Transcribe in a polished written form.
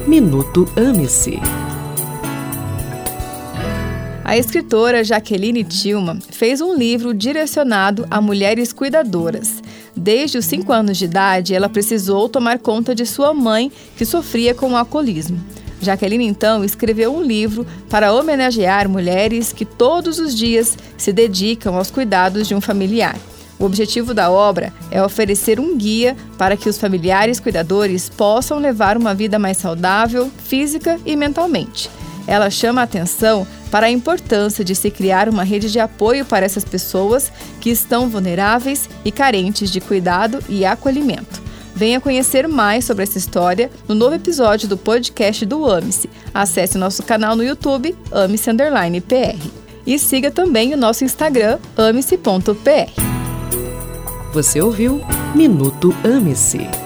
Minuto Ame-se. A escritora Jaqueline Tillman fez um livro direcionado a mulheres cuidadoras. Desde os 5 anos de idade, ela precisou tomar conta de sua mãe, que sofria com o alcoolismo. Jaqueline, então, escreveu um livro para homenagear mulheres que todos os dias se dedicam aos cuidados de um familiar. O objetivo da obra é oferecer um guia para que os familiares cuidadores possam levar uma vida mais saudável, física e mentalmente. Ela chama a atenção para a importância de se criar uma rede de apoio para essas pessoas que estão vulneráveis e carentes de cuidado e acolhimento. Venha conhecer mais sobre essa história no novo episódio do podcast do Ame-se. Acesse nosso canal no YouTube, ame-se_pr. E siga também o nosso Instagram, ame-se.pr. Você ouviu Minuto Ame-se.